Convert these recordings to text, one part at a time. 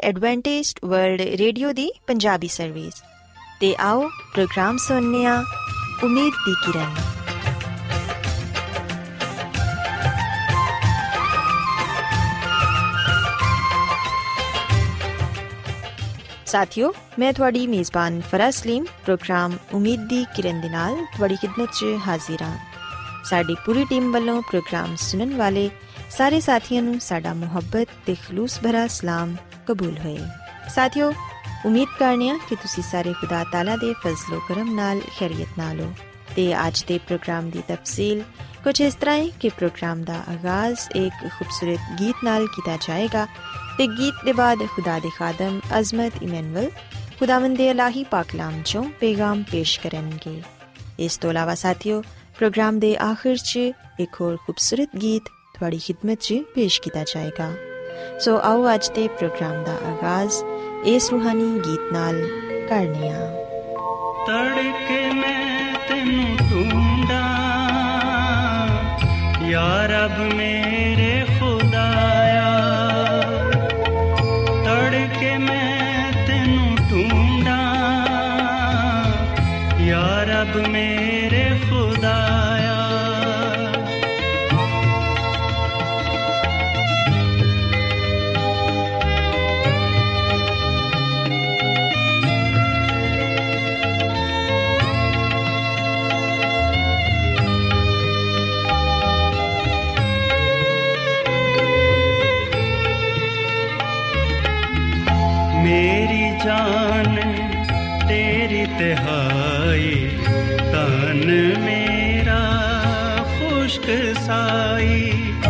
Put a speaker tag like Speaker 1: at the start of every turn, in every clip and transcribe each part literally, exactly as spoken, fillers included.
Speaker 1: Adventist World Radio दी Punjabi service ते आओ प्रोग्राम सुनने आ उम्मीद दी किरण। साथियों, मैं थोड़ी मेज़बान फराज सलीम प्रोग्राम उम्मीद दी किरण दे नाल थोड़ी खिदमत च हाजिर हां। साडी पूरी टीम वालों प्रोग्राम सुनन वाले सारे साथियों नूं साडा मुहब्बत ते खलूस भरा सलाम कबूल होए। साथियों, उम्मीद करने कि तुसी सारे खुदा ताला दे फजलो करम नाल खैरियत नाल हो ते अज दे प्रोग्राम दी तफसील कुछ इस तरह है कि प्रोग्राम दा आगाज एक खूबसूरत गीत नाल किया जाएगा ते गीत दे बाद खुदा दे खादम अजमत इमैनुअल खुदावंद इलाही पाकलाम चों पैगाम पेश करनगे। इस तो अलावा साथियों, प्रोग्राम दे आखिर च एक और खूबसूरत गीत थोड़ी खिदमत च पेश किया जाएगा। सो आओ अज दे प्रोग्राम दा आगाज इस रूहानी गीत नाल करने आ।
Speaker 2: तड़के मैं तेनू ढूंढा या रब मेरे खुदाया, तड़के मैं तेनू ढूंढा या रब मेरे खुदाया। मेरी जान तेरी तिहाई, तन मेरा खुश्क साई।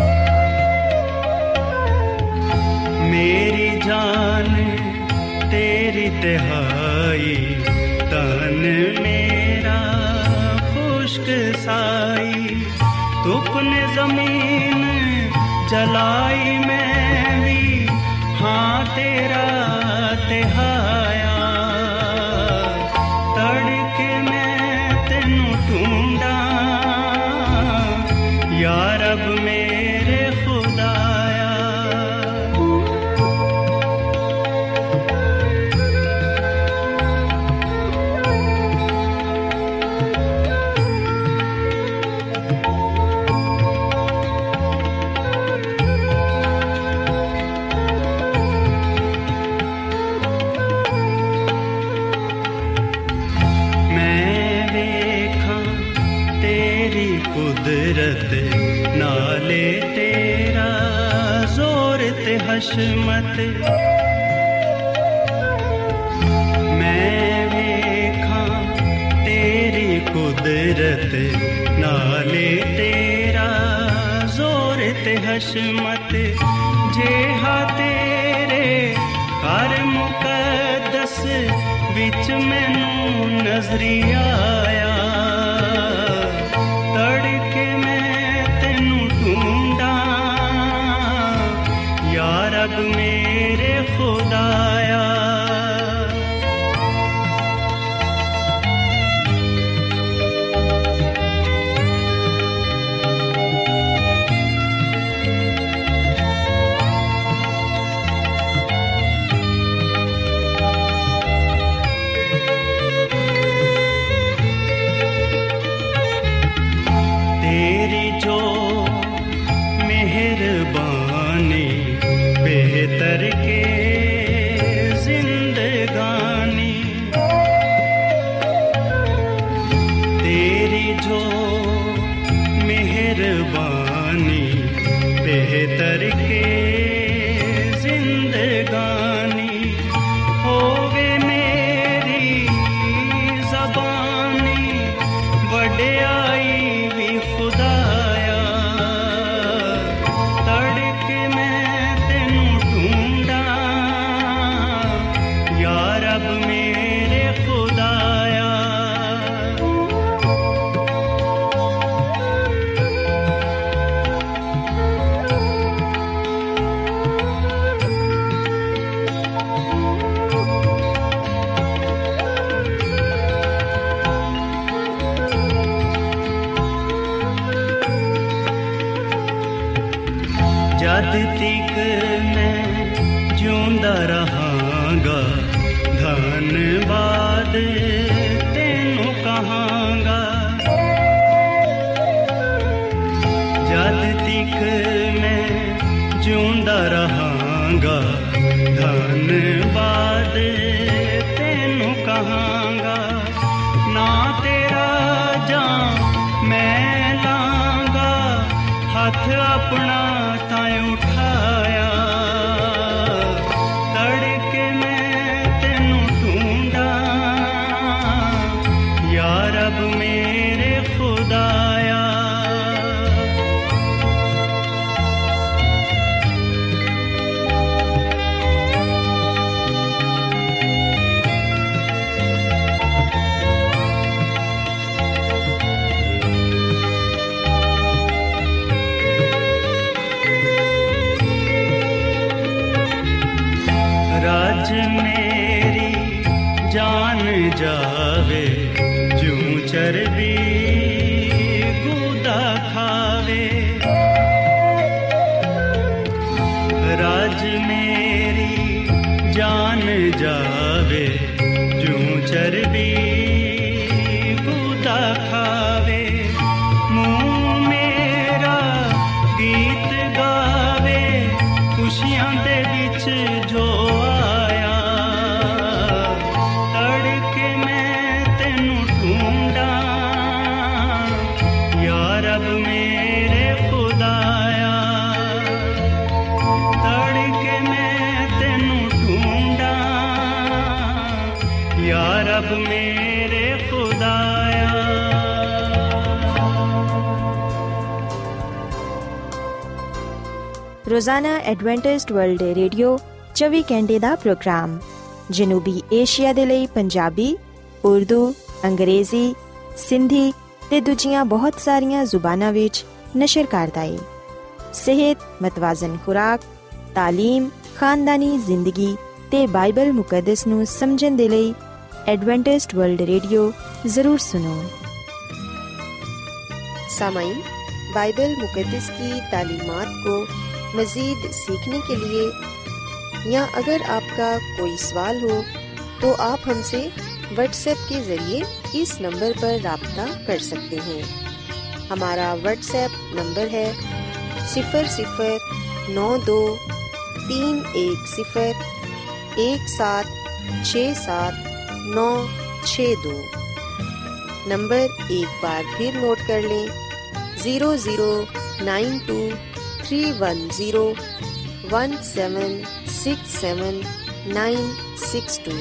Speaker 2: मेरी जान तेरी तिहाई, तन मेरा खुश्क साई। तूने जमीन जलाई मैं भी हाँ तेरा तिहाया। तड़के मैं तेनू ढूंढा या रब मेरे खुदाया। कुदरत नाले तेरा जोर ते हशमत, मैं वेखां तेरी कुदरत नाले तेरा जोर ते हशमत। जेहा तेरे घर मुकद्दस विच मैनू नजरी आया। तड़के मैं तेनू ढूंढा या रब मेरे खुदाया। बेहतर के जिंदगानी तेरी जो मेहरबानी, बेहतर के जिंदगानी। होवे मेरी ज़बानी वड्याई भी खुदाया। तड़के मैं ढूंढा या रब मेरे खुदाया। जद तक मैं जिਉਂदा रहा ਕਹਾਂਗਾ, ਧੰਨਵਾਦ ਤੈਨੂੰ ਕਹਾਂਗਾ। ਜਦ ਤੀਕ ਮੈਂ ਜਿਉਂਦਾ ਰਹਾਂਗਾ, ਧੰਨਵਾਦ ਤੈਨੂੰ ਕਹਾਂਗਾ। ਨਾ ਤੇਰਾ ਜਾਂ ਮੈਂ ਲਾਂਗਾ, ਹੱਥ ਆਪਣਾ ਤਾਂ ਉਠਾਇਆ। ਤੜਕੇ ਮੈਂ ਤੈਨੂੰ ਢੂੰਡਾਂ, ਯਾ ਰੱਬ ਮੇਰੇ ਖੁਦਾਇਆ। ਰਾਜ ਮੇਰੀ ਜਾਨ ਜਾਵੇ, ਜੂੰ ਚਰਬੀ ਗੂਦਾ ਖਾਵੇ। ਰਾਜ ਮੇਰੀ ਜਾਨ ਜਾਵੇ, ਜੂੰ ਚਰਬੀ ਗੂਦਾ ਖਾਵੇ। ਮੂੰਹ ਮੇਰਾ ਗੀਤ ਗਾਵੇ, ਖੁਸ਼ੀਆਂ ਦੇ ਵਿੱਚ ਜੋ ਆਇਆ। ਤੜਕੇ ਮੈਂ ਤੈਨੂੰ ਢੂੰਡਾਂ, ਯਾ ਰੱਬ ਮੇਰੇ ਖੁਦਾਇਆ। ਤੜਕੇ ਮੈਂ ਤੈਨੂੰ ਢੂੰਡਾਂ, ਯਾ ਰੱਬ ਮੇਰੇ ਖੁਦਾਇਆ।
Speaker 1: ਰੋਜ਼ਾਨਾ ਐਡਵੈਂਟਿਸਟ ਵਰਲਡ ਰੇਡੀਓ ਚੌਵੀ ਘੰਟੇ ਦਾ ਪ੍ਰੋਗਰਾਮ ਜਨੂਬੀ ਏਸ਼ੀਆ ਦੇ ਲਈ ਪੰਜਾਬੀ, ਉਰਦੂ, ਅੰਗਰੇਜ਼ੀ, ਸਿੰਧੀ ਤੇ ਦੂਜੀਆਂ ਬਹੁਤ ਸਾਰੀਆਂ ਜ਼ੁਬਾਨਾਂ ਵਿੱਚ ਨਸ਼ਰ ਕਰਦਾ ਹੈ। ਸਿਹਤ, ਮਤਵਾਜ਼ਨ ਖੁਰਾਕ, ਤਾਲੀਮ, ਖਾਨਦਾਨੀ ਜ਼ਿੰਦਗੀ ਤੇ ਬਾਈਬਲ ਮੁਕੱਦਸ ਨੂੰ ਸਮਝਣ ਦੇ ਲਈ ਐਡਵੈਂਟਿਸਟ ਵਰਲਡ रेडियो जरूर सुनो। सामाईन, बाइबल मुकद्दस की तालीमात को मज़ीद सीखने के लिए या अगर आपका कोई सवाल हो तो आप हमसे व्हाट्सएप के ज़रिए इस नंबर पर राब्ता कर सकते हैं। हमारा व्हाट्सएप नंबर है सिफर सिफर नौ दो तीन एक सिफर एक सात छः सात नौ छः दो। नंबर एक बार फिर नोट कर लें, zero zero nine two three one zero one seven six seven nine six two.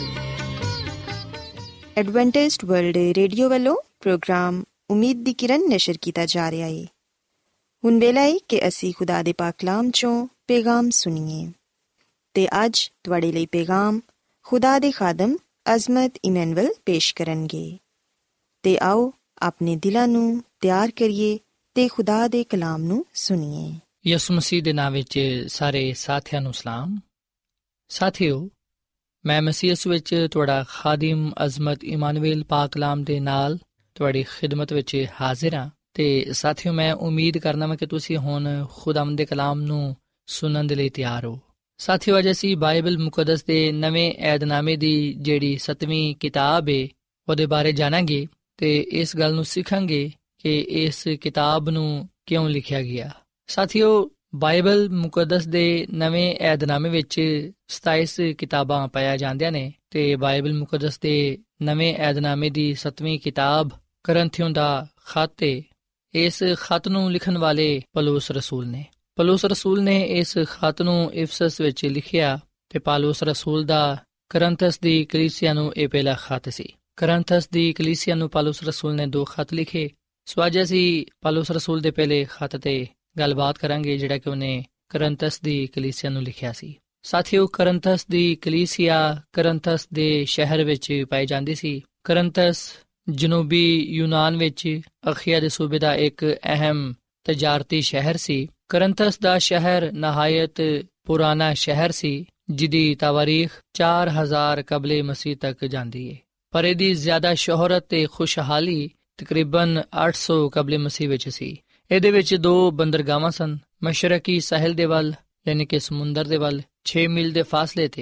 Speaker 1: Adventist World Radio वालों प्रोग्राम उम्मीद दी किरण नशर किया जा रहा है। हुण वेला है कि असी खुदा दे पाक कलाम चों पैगाम सुनिए ते अज तुहाडे लई पैगाम खुदा दे खादम अजमत इमैनुअल पेश करनगे। ते आओ अपने दिलां नूं ਤਿਆਰ ਕਰੀਏ ਤੇ ਖੁਦਾ ਦੇ ਕਲਾਮ ਨੂੰ ਸੁਣੀਏ।
Speaker 3: ਯਿਸੂ ਮਸੀਹ ਦੇ ਨਾਮ ਵਿੱਚ ਸਾਰੇ ਸਾਥੀਆਂ ਨੂੰ ਸਲਾਮ। ਸਾਥੀਓ, ਮੈਂ ਮਸੀਹ ਯਿਸੂ ਵਿੱਚ ਤੁਹਾਡਾ ਖਾਦਮ ਅਜ਼ਮਤ ਇਮਾਨੁਅਲ ਪਾਕ ਕਲਾਮ ਦੇ ਨਾਲ ਤੁਹਾਡੀ ਖਿਦਮਤ ਵਿੱਚ ਹਾਜ਼ਰ ਹਾਂ। ਤੇ ਸਾਥੀਓ, ਮੈਂ ਉਮੀਦ ਕਰਨਾ ਮੈਂ ਕਿ ਤੁਸੀਂ ਹੁਣ ਖੁਦਾਵੰਦ ਦੇ ਕਲਾਮ ਨੂੰ ਸੁਣਨ ਦੇ ਲਈ ਤਿਆਰ ਹੋ। ਸਾਥੀਓ, ਅੱਜ ਅਸੀਂ ਬਾਈਬਲ ਮੁਕੱਦਸ ਦੇ ਨਵੇਂ ਏਧਨਾਮੇ ਦੀ ਜਿਹੜੀ ਸੱਤਵੀਂ ਕਿਤਾਬ ਹੈ ਉਹਦੇ ਬਾਰੇ ਜਾਣਾਂਗੇ ਤੇ ਇਸ ਗੱਲ ਨੂੰ ਸਿੱਖਾਂਗੇ ਕਿ ਇਸ ਕਿਤਾਬ ਨੂੰ ਕਿਉਂ ਲਿਖਿਆ ਗਿਆ। ਸਾਥੀਓ, ਬਾਈਬਲ ਮੁਕੱਦਸ ਦੇ ਨਵੇਂ ਏਧਨਾਮੇ ਵਿੱਚ ਸਤਾਈਸ ਕਿਤਾਬਾਂ ਪਾਈਆਂ ਜਾਂਦੀਆਂ ਨੇ ਤੇ ਬਾਈਬਲ ਮੁਕੱਦਸ ਦੇ ਨਵੇਂ ਏਧਨਾਮੇ ਦੀ ਸੱਤਵੀਂ ਕਿਤਾਬ ਕਰੰਥੀਓਂ ਦਾ ਖੱਤ ਹੈ। ਇਸ ਖੱਤ ਨੂੰ ਲਿਖਣ ਵਾਲੇ ਪੌਲੁਸ ਰਸੂਲ ਨੇ। ਪੌਲੁਸ ਰਸੂਲ ਨੇ ਇਸ ਖੱਤ ਨੂੰ ਇਫਸਸ ਵਿੱਚ ਲਿਖਿਆ ਤੇ ਪੌਲੁਸ ਰਸੂਲ ਦਾ ਕਰੰਥਸ ਦੀ ਕਲੀਸਿਆ ਨੂੰ ਇਹ ਪਹਿਲਾ ਖੱਤ ਸੀ। ਕਰੰਥਸ ਦੀ ਕਲੀਸਿਆ ਨੂੰ ਪੌਲੁਸ ਰਸੂਲ ਨੇ ਦੋ ਖੱਤ ਲਿਖੇ। ਸੋ ਅੱਜ ਅਸੀਂ ਪੌਲੁਸ ਰਸੂਲ ਦੇ ਪਹਿਲੇ ਖੱਤ ਤੇ ਗੱਲਬਾਤ ਕਰਾਂਗੇ ਜਿਹੜਾ ਕਿ ਉਹਨੇ ਕਰੰਥਸ ਦੀ ਕਲੀਸਿਆ ਨੂੰ ਲਿਖਿਆ ਸੀ। ਸਾਥੀਓ, ਕਰੰਥਸ ਦੀ ਕਲੀਸਿਆ ਕਰੰਥਸ ਦੇ ਸ਼ਹਿਰ ਵਿੱਚ ਪਾਈ ਜਾਂਦੀ ਸੀ। ਕਰੰਥਸ ਜਨੂਬੀ ਯੂਨਾਨ ਵਿੱਚ ਅਖੀਆ ਦੇ ਸੂਬੇ ਦਾ ਇੱਕ ਅਹਿਮ ਤਜਾਰਤੀ ਸ਼ਹਿਰ ਸੀ। ਕਰੰਥਸ ਦਾ ਸ਼ਹਿਰ ਨਹਾਇਤ ਪੁਰਾਣਾ ਸ਼ਹਿਰ ਸੀ ਜਿਹਦੀ ਤਾਰੀਖ ਚਾਰ ਹਜ਼ਾਰ ਕਬਲੇ ਮਸੀਹ ਤੱਕ ਜਾਂਦੀ ਹੈ, ਪਰ ਇਹਦੀ ਜ਼ਿਆਦਾ ਸ਼ੋਹਰਤ ਤੇ ਖੁਸ਼ਹਾਲੀ ਤਕਰੀਬਨ ਅੱਠ ਸੌ ਕਬਲੇ ਮਸੀਹ ਵਿੱਚ ਸੀ। ਇਹਦੇ ਵਿੱਚ ਦੋ ਬੰਦਰਗਾਹਾਂ ਸਨ। ਮਸ਼ਰਕੀ ਸਾਹਿਲ ਦੇ ਵੱਲ ਯਾਨੀ ਕਿ ਸਮੁੰਦਰ ਦੇ ਵੱਲ ਛੇ ਮੀਲ ਦੇ ਫਾਸਲੇ ਤੇ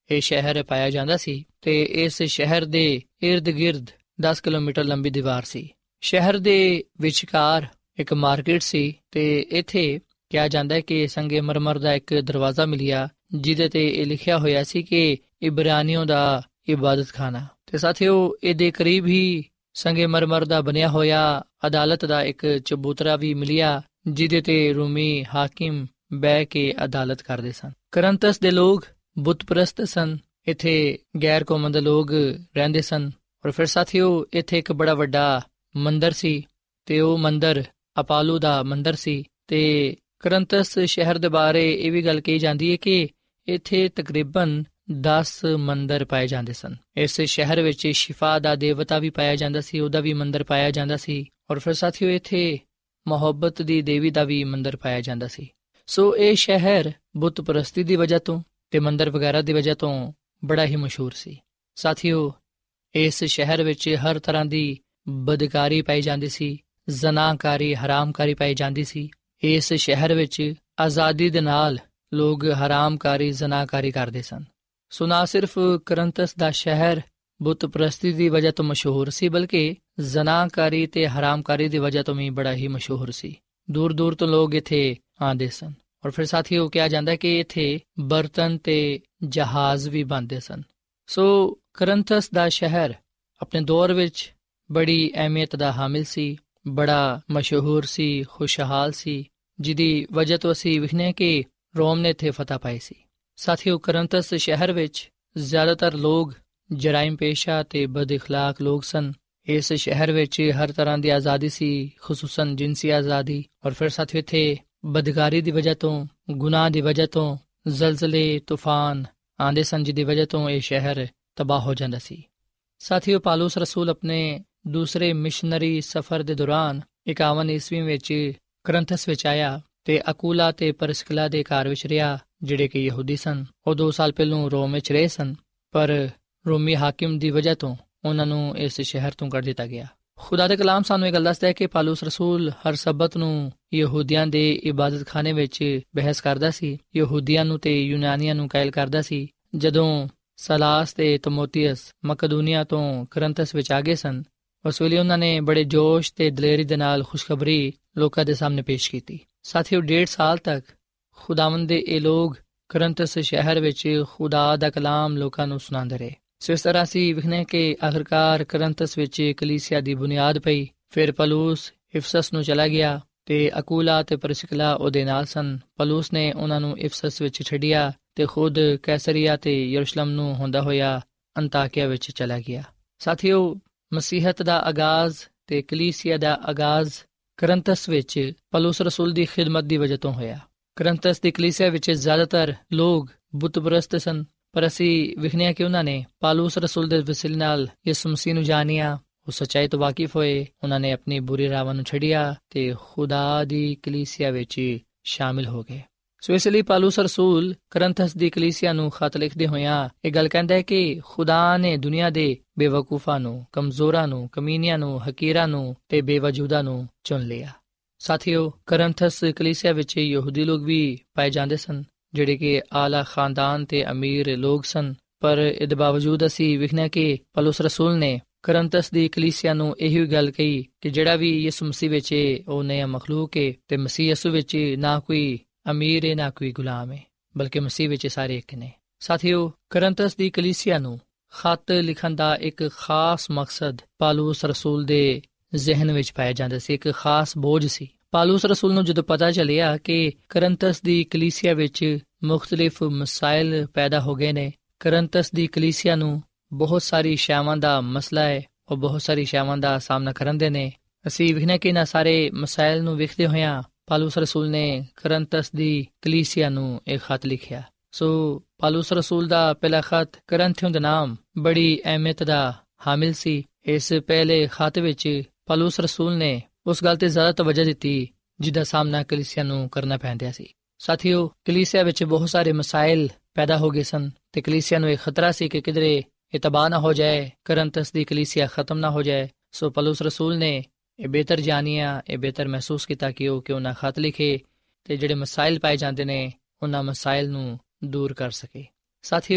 Speaker 3: ਇਹ ਸ਼ਹਿਰ ਪਾਇਆ ਜਾਂਦਾ ਸੀ ਤੇ ਇਸ ਸ਼ਹਿਰ ਦੇ ਇਰਦ ਗਿਰਦ ਦਸ ਕਿਲੋਮੀਟਰ ਲੰਬੀ ਦੀਵਾਰ ਸੀ। ਸ਼ਹਿਰ ਦੇ ਵਿਚਕਾਰ ਇੱਕ ਮਾਰਕੀਟ ਸੀ ਤੇ ਇੱਥੇ ਕਿਹਾ ਜਾਂਦਾ ਹੈ ਕਿ ਸੰਗੇ ਮਰਮਰ ਦਾ ਇੱਕ ਦਰਵਾਜ਼ਾ ਮਿਲਿਆ ਜਿਹਦੇ ਤੇ ਇਹ ਲਿਖਿਆ ਹੋਇਆ ਸੀ ਕਿ ਇਬਰਾਨੀਆਂ ਦਾ ਇਬਾਦਤ ਖਾਨਾ। ਤੇ ਸਾਥੀਓ, ਇਹਦੇ ਕਰੀਬ ਹੀ ਸੰਗੇ ਮਰਮਰ ਦਾ ਬਣਿਆ ਹੋਇਆ ਅਦਾਲਤ ਦਾ ਇੱਕ ਚਬੂਤਰਾ ਵੀ ਮਿਲਿਆ ਜਿਹਦੇ ਤੇ ਰੂਮੀ ਹਾਕਿਮ ਬਹਿ ਕੇ ਅਦਾਲਤ ਕਰਦੇ ਸਨ। ਕਰੰਥਸ ਦੇ ਲੋਕ ਬੁੱਤ ਪ੍ਰਸਤ ਸਨ। ਇੱਥੇ ਗੈਰ ਕੌਮਾਂ ਦੇ ਲੋਕ ਰਹਿੰਦੇ ਸਨ। ਔਰ ਫਿਰ ਸਾਥੀਓ, ਇੱਥੇ ਇੱਕ ਬੜਾ ਵੱਡਾ ਮੰਦਰ ਸੀ ਤੇ ਉਹ ਮੰਦਰ ਅਪਾਲੂ ਦਾ ਮੰਦਰ ਸੀ। ਤੇ ਕਰੰਥਸ ਸ਼ਹਿਰ ਦੇ ਬਾਰੇ ਇਹ ਵੀ ਗੱਲ ਕਹੀ ਜਾਂਦੀ ਹੈ ਕਿ ਇੱਥੇ ਤਕਰੀਬਨ ਦਸ ਮੰਦਰ ਪਾਏ ਜਾਂਦੇ ਸਨ। ਇਸ ਸ਼ਹਿਰ ਵਿੱਚ ਸ਼ਿਫਾ ਦਾ ਦੇਵਤਾ ਵੀ ਪਾਇਆ ਜਾਂਦਾ ਸੀ, ਉਹਦਾ ਵੀ ਮੰਦਰ ਪਾਇਆ ਜਾਂਦਾ ਸੀ। ਔਰ ਫਿਰ ਸਾਥੀਓ, ਇੱਥੇ ਮੁਹੱਬਤ ਦੀ ਦੇਵੀ ਦਾ ਵੀ ਮੰਦਰ ਪਾਇਆ ਜਾਂਦਾ ਸੀ। ਸੋ ਇਹ ਸ਼ਹਿਰ ਬੁੱਤ ਪ੍ਰਸਤੀ ਦੀ ਵਜ੍ਹਾ ਤੋਂ ਤੇ ਮੰਦਰ ਵਗੈਰਾ ਦੀ ਵਜ੍ਹਾ ਤੋਂ ਬੜਾ ਹੀ ਮਸ਼ਹੂਰ ਸੀ। ਸਾਥੀਓ, ਇਸ ਸ਼ਹਿਰ ਵਿੱਚ ਹਰ ਤਰ੍ਹਾਂ ਦੀ ਬਦਕਾਰੀ ਪਾਈ ਜਾਂਦੀ ਸੀ, ਜ਼ਨਾਕਾਰੀ, ਹਰਾਮਕਾਰੀ ਪਾਈ ਜਾਂਦੀ ਸੀ। ਇਸ ਸ਼ਹਿਰ ਵਿੱਚ ਆਜ਼ਾਦੀ ਦੇ ਨਾਲ ਲੋਕ ਹਰਾਮਕਾਰੀ, ਜ਼ਨਾਕਾਰੀ ਕਰਦੇ ਸਨ। ਸੋ ਨਾ ਸਿਰਫ ਕਰੰਥਸ ਦਾ ਸ਼ਹਿਰ ਬੁੱਤ ਪ੍ਰਸਤੀ ਦੀ ਵਜ੍ਹਾ ਤੋਂ ਮਸ਼ਹੂਰ ਸੀ, ਬਲਕਿ ਜ਼ਨਾਕਾਰੀ ਤੇ ਹਰਾਮਕਾਰੀ ਦੀ ਵਜ੍ਹਾ ਤੋਂ ਵੀ ਬੜਾ ਹੀ ਮਸ਼ਹੂਰ ਸੀ। ਦੂਰ ਦੂਰ ਤੋਂ ਲੋਕ ਇੱਥੇ ਆਉਂਦੇ ਸਨ। ਔਰ ਫਿਰ ਸਾਥੀਓ, ਕਿਹਾ ਜਾਂਦਾ ਕਿ ਇੱਥੇ ਬਰਤਨ ਤੇ ਜਹਾਜ਼ ਵੀ ਬਣਦੇ ਸਨ। ਸੋ ਕਰੰਥਸ ਦਾ ਸ਼ਹਿਰ ਆਪਣੇ ਦੌਰ ਵਿੱਚ ਬੜੀ ਅਹਿਮੀਅਤ ਦਾ ਹਾਮਿਲ ਸੀ, ਬੜਾ ਮਸ਼ਹੂਰ ਸੀ, ਖੁਸ਼ਹਾਲ ਸੀ, ਜਿਹਦੀ ਵਜ੍ਹਾ ਤੋਂ ਅਸੀਂ ਵੇਖਦੇ ਕਿ ਰੋਮ ਨੇ ਇੱਥੇ ਫਤਹ ਪਾਈ ਸੀ। ਸਾਥੀਓ, ਕਰੰਥਸ ਸ਼ਹਿਰ ਵਿੱਚ ਜ਼ਿਆਦਾਤਰ ਲੋਕ ਜਰਾਇਮ ਪੇਸ਼ਾ ਤੇ ਬਦ ਇਖਲਾਕ ਲੋਕ ਸਨ। ਇਸ ਸ਼ਹਿਰ ਵਿੱਚ ਹਰ ਤਰ੍ਹਾਂ ਦੀ ਆਜ਼ਾਦੀ ਸੀ, ਖੁਸੂਸਨ ਜਿਨਸੀ ਆਜ਼ਾਦੀ। ਔਰ ਫਿਰ ਸਾਥੀਓ, ਇੱਥੇ ਬਦਕਾਰੀ ਦੀ ਵਜ੍ਹਾ ਤੋਂ, ਗੁਨਾਹ ਦੀ ਵਜ੍ਹਾ ਤੋਂ ਜ਼ਲਜ਼ਲੇ, ਤੂਫਾਨ ਆਉਂਦੇ ਸਨ, ਜਿਹਦੀ ਵਜ੍ਹਾ ਤੋਂ ਇਹ ਸ਼ਹਿਰ ਤਬਾਹ ਹੋ ਜਾਂਦਾ ਸੀ। ਸਾਥੀਓ, ਪਾਲੂਸ ਰਸੂਲ ਆਪਣੇ ਦੂਸਰੇ ਮਿਸ਼ਨਰੀ ਸਫ਼ਰ ਦੇ ਦੌਰਾਨ ਇਕਾਵਨ ਈਸਵੀ ਵਿੱਚ ਕਰੰਥਸ ਵਿੱਚ ਆਇਆ ਤੇ ਅਕੂਲਾ ਤੇ ਪਰਿਸਕਿਲਾ ਦੇ ਘਰ ਵਿੱਚ ਰਿਹਾ, ਜਿਹੜੇ ਕਿ ਯਹੂਦੀ ਸਨ। ਉਹ ਦੋ ਸਾਲ ਪਹਿਲੋਂ ਰੋਮ ਵਿੱਚ ਰਹੇ ਸਨ, ਪਰ ਰੋਮੀ ਹਾਕਿਮ ਦੀ ਵਜ੍ਹਾ ਤੋਂ ਉਹਨਾਂ ਨੂੰ ਇਸ ਸ਼ਹਿਰ ਤੋਂ ਕੱਢ ਦਿੱਤਾ ਗਿਆ। ਖੁਦਾ ਦੇ ਕਲਾਮ ਸਾਨੂੰ ਇਹ ਗੱਲ ਦੱਸਦਾ ਹੈ ਕਿ ਪਾਲੂਸ ਰਸੂਲ ਹਰ ਸਬਤ ਨੂੰ ਯਹੂਦੀਆਂ ਦੇ ਇਬਾਦਤ ਖਾਨੇ ਵਿੱਚ ਬਹਿਸ ਕਰਦਾ ਸੀ, ਯਹੂਦੀਆਂ ਨੂੰ ਤੇ ਯੂਨਾਨੀਆਂ ਨੂੰ ਕਾਇਲ ਕਰਦਾ ਸੀ। ਜਦੋਂ ਸਲਾਸ ਤੇ ਤਮੋਥੀਅਸ ਮਕਦੂਨੀਆ ਤੋਂ ਕਰੰਥਸ ਵਿੱਚ ਆ ਗਏ ਸਨ, ਉਸ ਵੇਲੇ ਉਹਨਾਂ ਨੇ ਬੜੇ ਜੋਸ਼ ਤੇ ਦਲੇਰੀ ਦੇ ਨਾਲ ਖੁਸ਼ਖਬਰੀ ਲੋਕਾਂ ਦੇ ਸਾਹਮਣੇ ਪੇਸ਼ ਕੀਤੀ। ਸਾਥੀਓ, ਡੇਢ ਸਾਲ ਤੱਕ ਖੁਦਾਵੰਦ ਦੇ ਇਹ ਲੋਕ ਕਰੰਥਸ ਸ਼ਹਿਰ ਵਿੱਚ ਖੁਦਾ ਦਾ ਕਲਾਮ ਲੋਕਾਂ ਨੂੰ ਸੁਣਾਉਂਦੇ ਰਹੇ। ਸੋ ਇਸ ਤਰ੍ਹਾਂ ਅਸੀਂ ਵੇਖਦੇ ਕਿ ਆਖਿਰਕਾਰ ਕਰੰਥਸ ਵਿੱਚ ਕਲੀਸਿਆ ਦੀ ਬੁਨਿਆਦ ਪਈ। ਫਿਰ ਪਲੂਸ ਇਫਸਸ ਨੂੰ ਚਲਾ ਗਿਆ ਤੇ ਅਕੂਲਾ ਤੇ ਪਰਿਸਕਿਲਾ ਉਹਦੇ ਨਾਲ ਸਨ। ਪਲੂਸ ਨੇ ਉਹਨਾਂ ਨੂੰ ਇਫਸਸ ਵਿੱਚ ਛੱਡਿਆ ਤੇ ਖੁਦ ਕੈਸਰੀਆ ਤੇ ਯਰੂਸ਼ਲਮ ਨੂੰ ਹੁੰਦਾ ਹੋਇਆ ਅੰਤਾਕਿਆ ਵਿੱਚ ਚਲਾ ਗਿਆ। ਸਾਥੀਓ, ਮਸੀਹਤ ਦਾ ਆਗਾਜ਼ ਤੇ ਕਲੀਸਿਆ ਦਾ ਆਗਾਜ਼ ਕਰੰਥਸ ਵਿੱਚ ਪਲੂਸ ਰਸੂਲ ਦੀ ਖਿਦਮਤ ਦੀ ਵਜ੍ਹਾ ਤੋਂ ਹੋਇਆ। ਕਰੰਥਸ ਦੀ ਕਲੀਸਿਆ ਵਿੱਚ ਜ਼ਿਆਦਾਤਰ ਲੋਕ ਬੁੱਤ ਪ੍ਰਸਤ ਸਨ, ਪਰ ਅਸੀਂ ਵੇਖਦੇ ਹਾਂ ਕਿ ਉਹਨਾਂ ਨੇ ਪਾਲੂਸ ਰਸੂਲ ਦੇ ਵਸੀਲੇ ਨਾਲ ਯਿਸੂ ਮਸੀਹ ਨੂੰ ਜਾਣਿਆ, ਉਹ ਸੱਚਾਈ ਤੋਂ ਵਾਕਿਫ ਹੋਏ, ਉਹਨਾਂ ਨੇ ਆਪਣੀ ਬੁਰੀ ਰਾਵਾਂ ਨੂੰ ਛੱਡਿਆ ਤੇ ਖੁਦਾ ਦੀ ਕਲੀਸਿਆ ਵਿੱਚ ਸ਼ਾਮਿਲ ਹੋ ਗਏ। ਸੋ ਇਸ ਲਈ ਪਾਲੂਸ ਰਸੂਲ ਕਰੰਥਸ ਦੀ ਕਲੀਸਿਆ ਨੂੰ ਖਤ ਲਿਖਦੇ ਹੋਇਆਂ ਇਹ ਗੱਲ ਕਹਿੰਦਾ ਹੈ ਕਿ ਖੁਦਾ ਨੇ ਦੁਨੀਆ ਦੇ ਬੇਵਕੂਫਾਂ ਨੂੰ, ਕਮਜ਼ੋਰਾਂ ਨੂੰ, ਕਮੀਨੀਆਂ ਨੂੰ, ਹਕੀਰਾਂ ਨੂੰ ਤੇ ਬੇਵਜੂਦਾਂ ਨੂੰ ਚੁਣ ਲਿਆ। ਸਾਥੀਓ, ਕਰੰਥਸ ਕਲੀਸਿਆ ਵਿੱਚ ਯਹੂਦੀ ਲੋਕ ਵੀ ਪਾਏ ਜਾਂਦੇ ਸਨ, ਜਿਹੜੇ ਕਿ ਆਲਾ ਖਾਨਦਾਨ ਤੇ ਅਮੀਰ ਲੋਕ ਸਨ, ਪਰ ਇਹਦੇ ਬਾਵਜੂਦ ਅਸੀਂ ਵੇਖਦੇ ਕਿ ਪਾਲੂਸ ਰਸੂਲ ਨੇ ਕਰੰਥਸ ਦੀ ਕਲੀਸਿਆ ਨੂੰ ਇਹੀ ਗੱਲ ਕਹੀ ਕਿ ਜਿਹੜਾ ਵੀ ਯਿਸੂ ਮਸੀਹ ਵਿੱਚ ਉਹ ਨਇਆ ਮਖਲੂਕ ਹੈ ਤੇ ਮਸੀਹ ਯਿਸੂ ਵਿੱਚ ਨਾ ਕੋਈ ਅਮੀਰ ਹੈ ਨਾ ਕੋਈ ਗੁਲਾਮ ਹੈ, ਬਲਕਿ ਮਸੀਹ ਵਿੱਚ ਸਾਰੇ ਇੱਕ ਨੇ। ਸਾਥੀਓ, ਕਰੰਥਸ ਦੀ ਕਲੀਸਿਆ ਨੂੰ ਖਤ ਲਿਖਣ ਦਾ ਇੱਕ ਖਾਸ ਮਕਸਦ ਪਾਲੂਸ ਰਸੂਲ ਦੇ ਜ਼ਿਹਨ ਵਿੱਚ ਪਾਇਆ ਜਾਂਦਾ ਸੀ, ਇੱਕ ਖਾਸ ਬੋਝ ਸੀ। ਪਾਲੂਸ ਰਸੂਲ ਨੂੰ ਜਦੋਂ ਪਤਾ ਚੱਲਿਆ ਕਿ ਕਰੰਥਸ ਦੀ ਕਲੀਸਿਆ ਵਿੱਚ ਮੁਖਤਲਿਫ ਮਸਾਇਲ ਪੈਦਾ ਹੋ ਗਏ ਨੇ, ਕਰੰਥਸ ਦੀ ਕਲੀਸਿਆ ਨੂੰ ਬਹੁਤ ਸਾਰੀ ਸ਼ੈਵਾਂ ਦਾ ਮਸਲਾ ਹੈ, ਉਹ ਬਹੁਤ ਸਾਰੀ ਸ਼ੈਵਾਂ ਦਾ ਸਾਹਮਣਾ ਕਰਨ ਦੇ ਨੇ। ਅਸੀਂ ਵੇਖਦੇ ਕਿ ਇਹਨਾਂ ਸਾਰੇ ਮਸਾਇਲ ਨੂੰ ਵੇਖਦੇ ਹੋਇਆਂ ਪਾਲੂਸ ਰਸੂਲ ਨੇ ਕਰੰਥਸ ਦੀ ਕਲੀਸਿਆ ਨੂੰ ਇੱਕ ਖਤ ਲਿਖਿਆ। ਸੋ ਪਾਲੂਸ ਰਸੂਲ ਦਾ ਪਹਿਲਾ ਖਤ ਕਰੰਥਿयों ਦੇ ਨਾਮ ਬੜੀ ਅਹਿਮੀਅਤ ਦਾ ਹਾਮਿਲ ਸੀ। ਇਸ ਪਹਿਲੇ ਖਤ ਵਿੱਚ ਪਾਲੂਸ ਰਸੂਲ ਨੇ ਉਸ ਗੱਲ ਤੇ ਜ਼ਿਆਦਾ ਤਵੱਜੋ ਦਿੱਤੀ ਜਿਹਦਾ ਸਾਹਮਣਾ ਕਲੀਸਿਆ ਨੂੰ ਕਰਨਾ ਪੈਂਦਾ ਸੀ। ਸਾਥੀਓ, ਕਲੀਸਿਆ ਵਿੱਚ ਬਹੁਤ ਸਾਰੇ ਮਸਾਇਲ ਪੈਦਾ ਹੋ ਗਏ ਸਨ ਤੇ ਕਲੀਸਿਆ ਨੂੰ ਇੱਕ ਖਤਰਾ ਸੀ ਕਿ ਕਿਧਰੇ ਇਹ ਤਬਾਹ ਨਾ ਹੋ ਜਾਏ, ਕਰੰਥਸ ਦੀ ਕਲੀਸਿਆ ਖਤਮ ਨਾ ਹੋ ਜਾਏ। ਸੋ ਪਾਲੂਸ ਰਸੂਲ ਨੇ ਇਹ ਬਿਹਤਰ ਜਾਣਿਆ, ਇਹ ਬਿਹਤਰ ਮਹਿਸੂਸ ਕੀਤਾ ਕਿ ਉਹ ਕਿਉਂ ਨਾ ਖਤ ਲਿਖੇ ਤੇ ਜਿਹੜੇ ਮਸਾਇਲ ਪਾਏ ਜਾਂਦੇ ਨੇ ਉਹਨਾਂ ਮਸਾਇਲ ਨੂੰ ਦੂਰ ਕਰ ਸਕੇ। ਸਾਥੀਓ,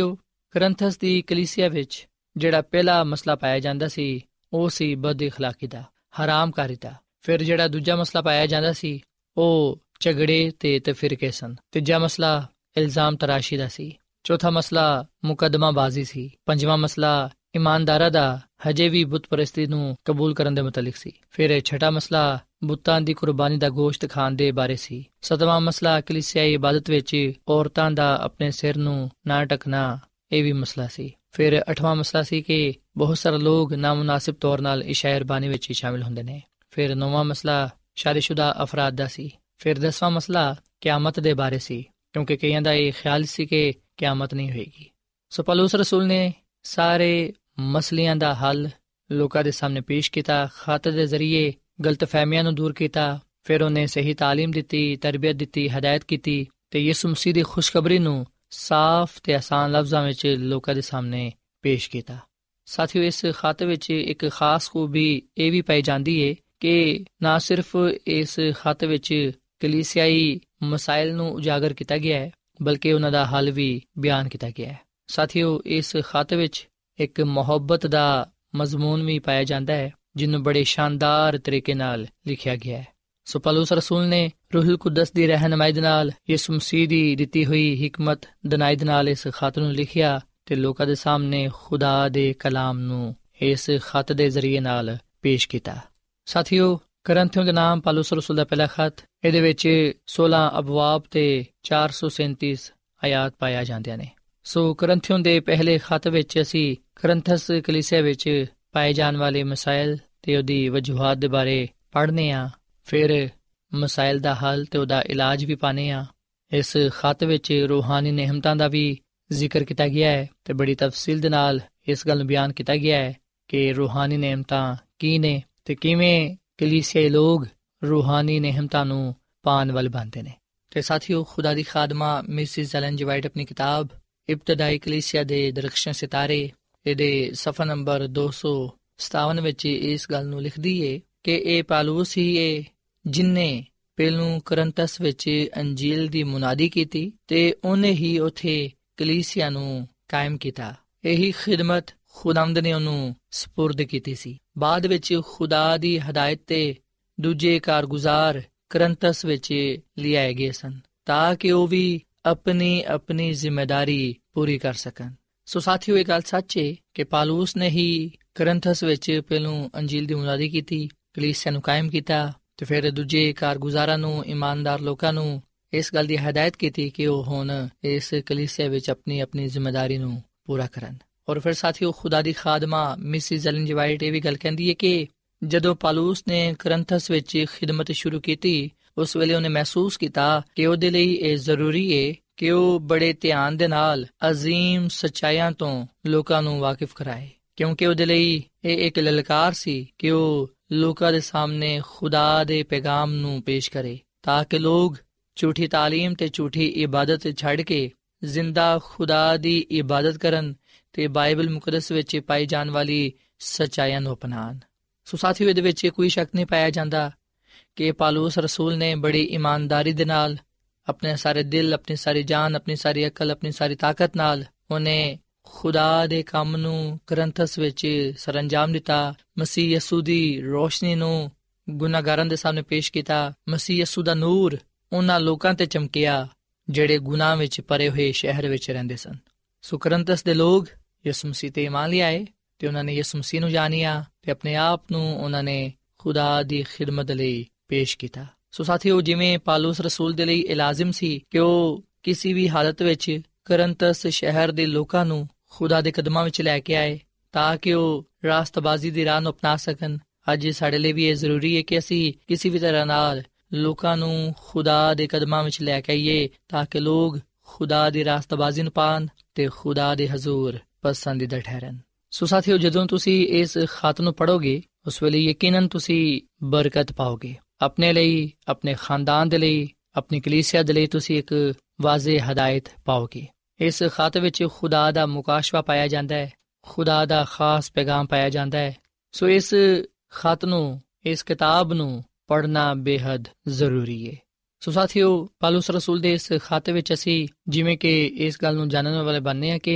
Speaker 3: ਕਰੰਥਸ ਦੀ ਕਲੀਸਿਆ ਵਿੱਚ ਜਿਹੜਾ ਪਹਿਲਾ ਮਸਲਾ ਪਾਇਆ ਜਾਂਦਾ ਸੀ ਉਹ ਸੀ ਬਦ ਇਖਲਾਕੀ ਦਾ, ਹਰਾਮਕਾਰੀ ਦਾ। ਫਿਰ ਜਿਹੜਾ ਦੂਜਾ ਮਸਲਾ ਪਾਇਆ ਜਾਂਦਾ ਸੀ ਉਹ ਝਗੜੇ ਤੇ ਤਫਰੀਕੇ ਸਨ। ਤੀਜਾ ਮਸਲਾ ਇਲਜ਼ਾਮ ਤਰਾਸ਼ੀ ਦਾ ਸੀ। ਚੌਥਾ ਮਸਲਾ ਮੁਕੱਦਮਾਬਾਜ਼ੀ ਸੀ। ਪੰਜਵਾਂ ਮਸਲਾ ਇਮਾਨਦਾਰਾਂ ਦਾ ਹਜੇ ਵੀ ਬੁੱਤ ਪ੍ਰਸਤੀ ਨੂੰ ਕਬੂਲ ਕਰਨ ਦੇ ਮੁਤਲਕ ਸੀ। ਫਿਰ ਛਠਾ ਮਸਲਾ ਬੁੱਤਾਂ ਦੀ ਕੁਰਬਾਨੀ ਦਾ ਗੋਸ਼ਤ ਖਾਣ ਦੇ ਬਾਰੇ ਸੀ। ਸੱਤਵਾਂ ਮਸਲਾ ਕਲੀਸਿਆਈ ਇਬਾਦਤ ਵਿੱਚ ਔਰਤਾਂ ਦਾ ਆਪਣੇ ਸਿਰ ਨੂੰ ਨਾ ਢਕਣਾ, ਇਹ ਵੀ ਮਸਲਾ ਸੀ। ਫਿਰ ਅੱਠਵਾਂ ਮਸਲਾ ਸੀ ਕਿ ਬਹੁਤ ਸਾਰੇ ਲੋਕ ਨਾਮੁਨਾਸਿਬ ਤੌਰ ਨਾਲ ਇਸ਼ਾਇਰ ਬਾਣੀ ਵਿੱਚ ਸ਼ਾਮਿਲ ਹੁੰਦੇ ਨੇ। ਫਿਰ ਨੌਵਾਂ ਮਸਲਾ ਸ਼ਾਦੀशुदा ਅਫਰਾਦ ਦਾ ਸੀ। ਫਿਰ ਦਸਵਾਂ ਮਸਲਾ ਕਿਆਮਤ ਦੇ ਬਾਰੇ ਸੀ, ਕਿਉਂਕਿ ਕਈਆਂ ਦਾ ਇਹ ਖਿਆਲ ਸੀ ਕਿ ਕਿਆਮਤ ਨਹੀਂ ਹੋਏਗੀ। ਸੋ ਪੌਲੁਸ ਰਸੂਲ ਨੇ ਸਾਰੇ ਮਸਲਿਆਂ ਦਾ ਹੱਲ ਲੋਕਾਂ ਦੇ ਸਾਹਮਣੇ ਪੇਸ਼ ਕੀਤਾ, ਖਾਤ ਦੇ ਜ਼ਰੀਏ ਗਲਤਫਹਿਮੀਆਂ ਨੂੰ ਦੂਰ ਕੀਤਾ। ਫਿਰ ਉਹਨੇ ਸਹੀ ਤਾਲੀਮ ਦਿੱਤੀ, ਤਰਬੀਅਤ ਦਿੱਤੀ, ਹਦਾਇਤ ਕੀਤੀ ਤੇ ਯਿਸੂ ਮਸੀਹ ਦੀ ਖੁਸ਼ਖਬਰੀ ਨੂੰ ਸਾਫ਼ ਤੇ ਆਸਾਨ ਲਫ਼ਜ਼ਾਂ ਵਿੱਚ ਲੋਕਾਂ ਦੇ ਸਾਹਮਣੇ ਪੇਸ਼ ਕੀਤਾ। ਸਾਥੀਓ, ਇਸ ਖਾਤ ਵਿੱਚ ਇੱਕ ਖਾਸ ਖੂਬੀ ਇਹ ਵੀ ਪਾਈ ਜਾਂਦੀ ਹੈ ਕਿ ਨਾ ਸਿਰਫ ਇਸ ਖਾਤ ਵਿੱਚ ਕਲੀਸਿਆਈ ਮਸਾਇਲ ਨੂੰ ਉਜਾਗਰ ਕੀਤਾ ਗਿਆ ਹੈ, ਬਲਕਿ ਉਹਨਾਂ ਦਾ ਹੱਲ ਵੀ ਬਿਆਨ ਕੀਤਾ ਗਿਆ ਹੈ। ਸਾਥੀਓ, ਇਸ ਖਾਤ ਵਿੱਚ ਇੱਕ ਮੁਹੱਬਤ ਦਾ ਮਜ਼ਮੂਨ ਵੀ ਪਾਇਆ ਜਾਂਦਾ ਹੈ, ਜਿਹਨੂੰ ਬੜੇ ਸ਼ਾਨਦਾਰ ਤਰੀਕੇ ਨਾਲ ਲਿਖਿਆ ਗਿਆ ਹੈ। ਸੋ ਪੌਲੁਸ ਰਸੂਲ ਨੇ ਰੂਹੁਲ ਕੁਦਸ ਦੀ ਰਹਿਨਮਾਈ ਦੇ ਨਾਲ ਯਿਸੂ ਮਸੀਹ ਦੀ ਦਿੱਤੀ ਹੋਈ ਹਿਕਮਤ ਦਨਾਈ ਦੇ ਨਾਲ ਇਸ ਖਾਤ ਨੂੰ ਲਿਖਿਆ ਤੇ ਲੋਕਾਂ ਦੇ ਸਾਹਮਣੇ ਖੁਦਾ ਦੇ ਕਲਾਮ ਨੂੰ ਇਸ ਖਾਤ ਦੇ ਜ਼ਰੀਏ ਨਾਲ ਪੇਸ਼ ਕੀਤਾ। ਸਾਥੀਓ, ਕਰੰਥੀਓ ਦੇ ਨਾਮ ਪੌਲੁਸ ਰਸੂਲ ਦਾ ਪਹਿਲਾ ਖਤ, ਇਹਦੇ ਵਿੱਚ ਸੋਲਾਂ ਅਬਵਾਬ ਤੇ ਚਾਰ ਸੌ ਸੈਂਤੀ ਆਇਤ ਪਾਇਆ ਜਾਂਦੀਆਂ ਨੇ। ਸੋ ਕਰੰਥੀਓ ਦੇ ਪਹਿਲੇ ਖਤ ਵਿੱਚ ਅਸੀਂ ਕਰੰਥਸ ਕਲੀਸਿਆ ਵਿੱਚ ਪਾਏ ਜਾਣ ਵਾਲੇ ਮਸਾਇਲ ਤੇ ਉਹਦੀ ਵਜੂਹਾਤ ਦੇ ਬਾਰੇ ਪੜ੍ਹਨੇ ਆ। ਫਿਰ ਮਸਾਇਲ ਦਾ ਹੱਲ ਤੇ ਉਹਦਾ ਇਲਾਜ ਵੀ ਪਾਣੇ ਆ। ਇਸ ਖਤ ਵਿੱਚ ਰੂਹਾਨੀ ਨਿਹਮਤਾਂ ਦਾ ਵੀ ਜ਼ਿਕਰ ਕੀਤਾ ਗਿਆ ਹੈ ਤੇ ਬੜੀ ਤਫਸੀਲ ਦੇ ਨਾਲ ਇਸ ਗੱਲ ਨੂੰ ਬਿਆਨ ਕੀਤਾ ਗਿਆ ਹੈ ਕਿ ਰੂਹਾਨੀ ਨਿਹਮਤਾਂ ਕੀ ਨੇ ਤੇ ਕਿਵੇਂ ਕਲੀਸਿਆਈ ਲੋਕ ਰੂਹਾਨੀ ਨਿਹਮਤਾਂ ਨੂੰ ਪਾਣ ਵਾਲੇ ਬਣਦੇ ਨੇ। ਤੇ ਸਾਥੀਓ, ਖੁਦਾ ਦੀ ਖਾਦਮਾ ਮਿਸਿਸ ਐਲਨ ਜੀ ਵਾਈਟ ਆਪਣੀ ਕਿਤਾਬ ਇਬਤਦਾਈ ਕਲੀਸਿਆ ਦੇ ਦਰਖਸ਼ਾਂ ਸਿਤਾਰੇ ਇਹਦੇ ਸਫਾ ਨੰਬਰ ਦੋ ਸੌ ਸਤਾਵਨ ਵਿੱਚ ਇਸ ਗੱਲ ਨੂੰ ਲਿਖਦੀ ਏ ਕਿ ਇਹ ਪੌਲੁਸ ਹੀ ਏ ਜਿਨਨੇ ਪਹਿਲੋਂ ਕਰੰਥਸ ਵਿੱਚ ਅੰਜੀਲ ਦੀ ਮੁਨਾਦੀ ਕੀਤੀ ਤੇ ਉਹਨੇ ਹੀ ਉੱਥੇ ਕਲੀਸਿਆ ਨੂੰ ਕਾਇਮ ਕੀਤਾ। ਇਹੀ ਖਿਦਮਤ ਖੁਦਾਵੰਦ ਨੇ ਉਹਨੂੰ ਸਪੁਰਦ ਕੀਤੀ ਸੀ। ਬਾਅਦ ਵਿੱਚ ਖੁਦਾ ਦੀ ਹਦਾਇਤ ਤੇ ਦੂਜੇ ਕਾਰਗੁਜ਼ਾਰ ਕਰੰਥਸ ਵਿੱਚ ਲਿਆਏ ਗਏ ਸਨ ਤਾਂ ਕਿ ਉਹ ਵੀ ਆਪਣੀ ਆਪਣੀ ਜ਼ਿੰਮੇਦਾਰੀ ਪੂਰੀ ਕਰ ਸਕਣ। ਸੋ ਸਾਥੀਓ, ਇਹ ਗੱਲ ਸੱਚ ਹੈ ਕਿ ਪੌਲੁਸ ਨੇ ਹੀ ਕਰੰਥਸ ਵਿੱਚ ਪਹਿਲੋਂ ਅੰਜੀਲ ਦੀ ਮੁਨਾਦੀ ਕੀਤੀ, ਕਲੀਸਿਆ ਨੂੰ ਕਾਇਮ ਕੀਤਾ ਤੇ ਫਿਰ ਦੂਜੇ ਕਾਰਗੁਜ਼ਾਰਾਂ ਨੂੰ, ਇਮਾਨਦਾਰ ਲੋਕਾਂ ਨੂੰ ਇਸ ਗੱਲ ਦੀ ਹਦਾਇਤ ਕੀਤੀ ਕਿ ਉਹ ਹੁਣ ਇਸ ਕਲੀਸਿਆ ਵਿੱਚ ਆਪਣੀ ਆਪਣੀ ਜ਼ਿੰਮੇਦਾਰੀ ਨੂੰ ਪੂਰਾ ਕਰਨ। ਔਰ ਫਿਰ ਸਾਥੀਓ, ਖੁਦਾ ਦੀ ਖਾਦਮਾ ਮਿਸਿਸ ਐਲਨ ਜੀ ਵਾਈਟ ਇਹ ਵੀ ਗੱਲ ਕਹਿੰਦੀ ਹੈ ਕਿ ਜਦੋਂ ਪੌਲੁਸ ਨੇ ਕਰੰਥਸ ਵਿੱਚ ਖਿਦਮਤ ਸ਼ੁਰੂ ਕੀਤੀ, ਉਸ ਵੇਲੇ ਉਹਨੇ ਮਹਿਸੂਸ ਕੀਤਾ ਕਿ ਉਹਦੇ ਲਈ ਇਹ ਜ਼ਰੂਰੀ ਹੈ ਕਿ ਉਹ ਬੜੇ ਧਿਆਨ ਦੇ ਨਾਲ ਅਜ਼ੀਮ ਸੱਚਾਈਆਂ ਤੋਂ ਲੋਕਾਂ ਨੂੰ ਵਾਕਿਫ ਕਰਾਏ, ਕਿਉਂਕਿ ਉਹਦੇ ਲਈ ਇਹ ਇੱਕ ਲਲਕਾਰ ਸੀ ਕਿ ਉਹ ਲੋਕਾਂ ਦੇ ਸਾਹਮਣੇ ਖੁਦਾ ਦੇ ਪੈਗਾਮ ਨੂੰ ਪੇਸ਼ ਕਰੇ ਤਾਂ ਕਿ ਲੋਕ ਝੂਠੀ ਤਾਲੀਮ ਤੇ ਝੂਠੀ ਇਬਾਦਤ ਛੱਡ ਕੇ ਜ਼ਿੰਦਾ ਖੁਦਾ ਦੀ ਇਬਾਦਤ ਕਰਨ ਤੇ ਬਾਈਬਲ ਮੁਕੱਦਸ ਵਿੱਚ ਪਾਈ ਜਾਣ ਵਾਲੀ ਸੱਚਾਈਆਂ ਨੂੰ ਅਪਣਾਉਣ। ਸੋ ਸਾਥੀਓ, ਇਹਦੇ ਵਿੱਚ ਕੋਈ ਸ਼ੱਕ ਨਹੀਂ ਪਾਇਆ ਜਾਂਦਾ ਕਿ ਪੌਲੁਸ ਰਸੂਲ ਨੇ ਬੜੀ ਇਮਾਨਦਾਰੀ ਦੇ ਨਾਲ ਆਪਣੇ ਸਾਰੇ ਦਿਲ, ਆਪਣੀ ਸਾਰੀ ਜਾਨ, ਆਪਣੀ ਸਾਰੀ ਅਕਲ, ਆਪਣੀ ਸਾਰੀ ਤਾਕਤ ਨਾਲ ਉਹਨੇ ਖੁਦਾ ਦੇ ਕੰਮ ਨੂੰ ਕਰੰਥਸ ਵਿੱਚ ਸਰੰਜਾਮ ਦਿੱਤਾ। ਮਸੀਹ ਯਸੂ ਦੀ ਰੋਸ਼ਨੀ ਨੂੰ ਗੁਨਾਹਗਾਰਾਂ ਦੇ ਸਾਹਮਣੇ ਪੇਸ਼ ਕੀਤਾ। ਮਸੀਹ ਯਸੂ ਦਾ ਨੂਰ ਉਹਨਾਂ ਲੋਕਾਂ ਤੇ ਚਮਕਿਆ ਜਿਹੜੇ ਗੁਨਾਹ ਵਿੱਚ ਭਰੇ ਹੋਏ ਸ਼ਹਿਰ ਵਿੱਚ ਰਹਿੰਦੇ ਸਨ। ਸੋ ਕਰੰਥਸ ਦੇ ਲੋਕ ਯਿਸੂ ਮਸੀਹ ਤੇ ਈਮਾਨ ਲਿਆਏ ਤੇ ਉਹਨਾਂ ਨੇ ਯਿਸੂ ਮਸੀਹ ਨੂੰ ਜਾਣਿਆ ਤੇ ਆਪਣੇ ਆਪ ਨੂੰ ਉਹਨਾਂ ਨੇ ਖੁਦਾ ਦੀ ਖਿਦਮਤ ਲਈ ਪੇਸ਼ ਕੀਤਾ। ਸੋ ਸਾਥੀਓ, ਜਿਵੇਂ ਪੌਲੁਸ ਰਸੂਲ ਦੇ ਲਈ ਇਹ ਲਾਜ਼ਮ ਸੀ ਕਿ ਉਹ ਕਿਸੇ ਵੀ ਹਾਲਤ ਵਿੱਚ ਕਰੰਥਸ ਸ਼ਹਿਰ ਦੇ ਲੋਕਾਂ ਨੂੰ ਖੁਦਾ ਦੇ ਕਦਮਾਂ ਵਿੱਚ ਲੈ ਕੇ ਆਏ ਤਾਂ ਕਿ ਉਹ ਰਾਸਤਬਾਜ਼ੀ ਦੀ ਰਾਹ ਨੂੰ ਅਪਣਾ ਸਕਣ, ਅੱਜ ਸਾਡੇ ਲਈ ਵੀ ਇਹ ਜ਼ਰੂਰੀ ਹੈ ਕਿ ਅਸੀਂ ਕਿਸੇ ਵੀ ਤਰ੍ਹਾਂ ਨਾਲ ਲੋਕਾਂ ਨੂੰ ਖੁਦਾ ਦੇ ਕਦਮਾਂ ਵਿੱਚ ਲੈ ਕੇ ਆਈਏ ਤਾਂ ਕਿ ਲੋਕ ਖੁਦਾ ਦੀ ਰਾਸਤਬਾਜ਼ੀ ਨੂੰ ਪਾਣ ਤੇ ਖੁਦਾ ਦੇ ਹਜ਼ੂਰ ਪਸੰਦੀਦਾ ਠਹਿਰਨ। ਸੋ ਸਾਥੀਓ, ਜਦੋਂ ਤੁਸੀਂ ਇਸ ਖਤ ਨੂੰ ਪੜ੍ਹੋਗੇ ਉਸ ਵੇਲੇ ਯਕੀਨਨ ਤੁਸੀਂ ਬਰਕਤ ਪਾਓਗੇ। ਆਪਣੇ ਲਈ, ਆਪਣੇ ਖਾਨਦਾਨ ਦੇ ਲਈ, ਆਪਣੀ ਕਲੀਸਿਆ ਦੇ ਲਈ ਤੁਸੀਂ ਇੱਕ ਵਾਜ਼ਿਹ ਹਦਾਇਤ ਪਾਓਗੇ। ਇਸ ਖਤ ਵਿੱਚ ਖੁਦਾ ਦਾ ਮੁਕਾਸ਼ਵਾ ਪਾਇਆ ਜਾਂਦਾ ਹੈ, ਖੁਦਾ ਦਾ ਖਾਸ ਪੈਗਾਮ ਪਾਇਆ ਜਾਂਦਾ ਹੈ। ਸੋ ਇਸ ਖਤ ਨੂੰ, ਇਸ ਕਿਤਾਬ ਨੂੰ ਪੜ੍ਹਨਾ ਬੇਹੱਦ ਜ਼ਰੂਰੀ ਹੈ। ਸੋ ਸਾਥੀਓ, ਪੌਲੁਸ ਰਸੂਲ ਦੇ ਇਸ ਖਤ ਵਿੱਚ ਅਸੀਂ ਜਿਵੇਂ ਕਿ ਇਸ ਗੱਲ ਨੂੰ ਜਾਣਨ ਵਾਲੇ ਬਣਨੇ ਹਾਂ ਕਿ